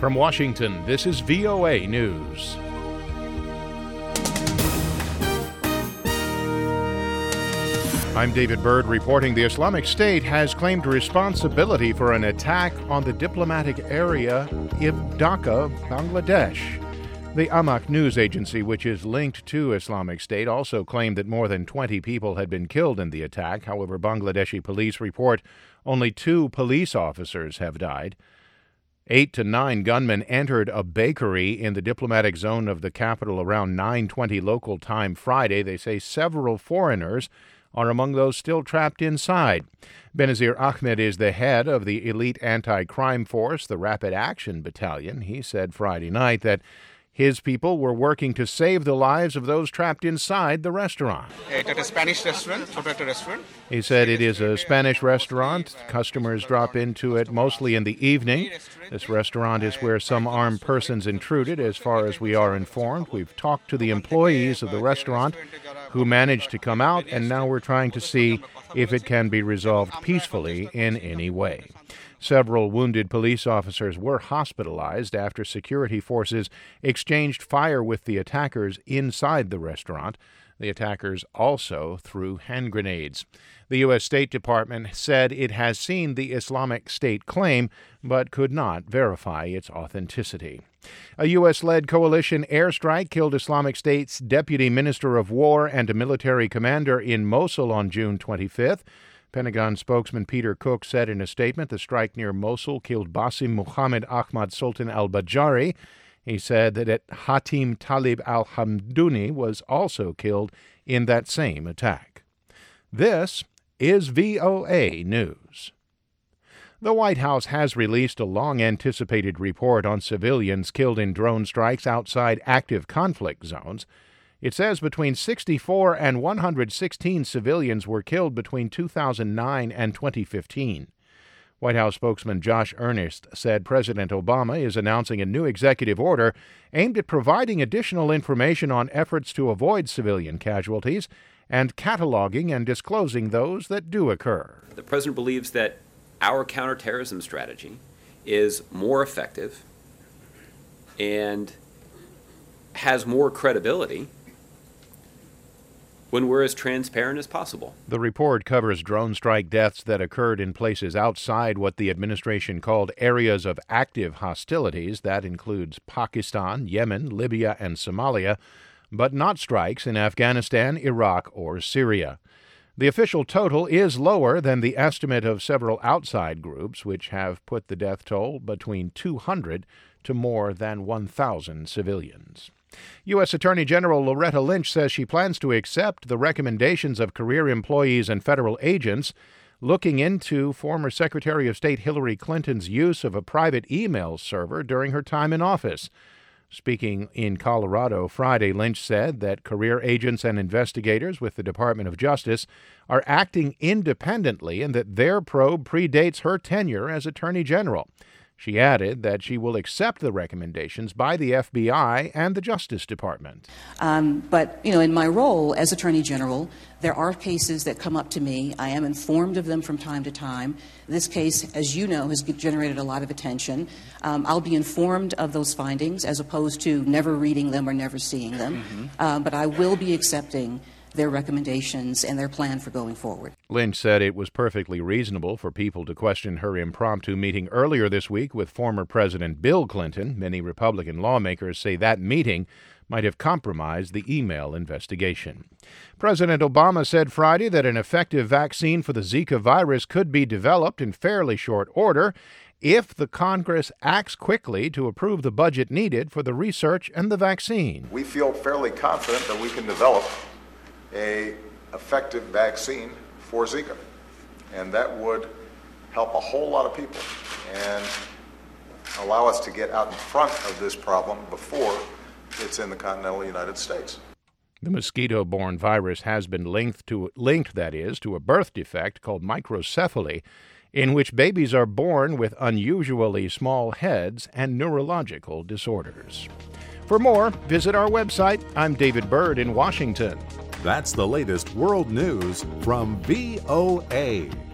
From Washington, this is VOA News. I'm David Byrd reporting the Islamic State has claimed responsibility for an attack on the diplomatic area of Dhaka, Bangladesh. The Amaq news agency, which is linked to Islamic State, also claimed that more than 20 people had been killed in the attack. However, Bangladeshi police report only 2 police officers have died. 8 to 9 gunmen entered a bakery in the diplomatic zone of the capital around 9:20 local time Friday. They say several foreigners are among those still trapped inside. Benazir Ahmed is the head of the elite anti-crime force, the Rapid Action Battalion. He said Friday night that his people were working to save the lives of those trapped inside the restaurant. It's a Spanish restaurant, restaurant. He said it is a Spanish restaurant. Customers drop into it mostly in the evening. This restaurant is where some armed persons intruded, as far as we are informed. We've talked to the employees of the restaurant who managed to come out, and now we're trying to see if it can be resolved peacefully in any way. Several wounded police officers were hospitalized after security forces exchanged fire with the attackers inside the restaurant. The attackers also threw hand grenades. The U.S. State Department said it has seen the Islamic State claim, but could not verify its authenticity. A U.S.-led coalition airstrike killed Islamic State's Deputy Minister of War and a military commander in Mosul on June 25th. Pentagon spokesman Peter Cook said in a statement the strike near Mosul killed Basim Muhammad Ahmad Sultan al-Bajari. He said that Hatim Talib al-Hamdouni was also killed in that same attack. This is VOA News. The White House has released a long-anticipated report on civilians killed in drone strikes outside active conflict zones. It says between 64 and 116 civilians were killed between 2009 and 2015. White House spokesman Josh Earnest said President Obama is announcing a new executive order aimed at providing additional information on efforts to avoid civilian casualties and cataloging and disclosing those that do occur. The president believes that our counterterrorism strategy is more effective and has more credibility when we're as transparent as possible. The report covers drone strike deaths that occurred in places outside what the administration called areas of active hostilities. That includes Pakistan, Yemen, Libya, and Somalia, but not strikes in Afghanistan, Iraq, or Syria. The official total is lower than the estimate of several outside groups, which have put the death toll between 200 to more than 1,000 civilians. U.S. Attorney General Loretta Lynch says she plans to accept the recommendations of career employees and federal agents looking into former Secretary of State Hillary Clinton's use of a private email server during her time in office. Speaking in Colorado Friday, Lynch said that career agents and investigators with the Department of Justice are acting independently and that their probe predates her tenure as Attorney General. She added that she will accept the recommendations by the FBI and the Justice Department. But, in my role as Attorney General, there are cases that come up to me. I am informed of them from time to time. This case, as you know, has generated a lot of attention. I'll be informed of those findings as opposed to never reading them or never seeing them. But I will be accepting their recommendations and their plan for going forward. Lynch said it was perfectly reasonable for people to question her impromptu meeting earlier this week with former President Bill Clinton. Many Republican lawmakers say that meeting might have compromised the email investigation. President Obama said Friday that an effective vaccine for the Zika virus could be developed in fairly short order if the Congress acts quickly to approve the budget needed for the research and the vaccine. We feel fairly confident that we can develop an effective vaccine for Zika, and that would help a whole lot of people and allow us to get out in front of this problem before it's in the continental United States. The mosquito-borne virus has been linked to a birth defect called microcephaly, in which babies are born with unusually small heads and neurological disorders. For more, visit our website. I'm David Byrd in Washington. That's the latest world news from VOA.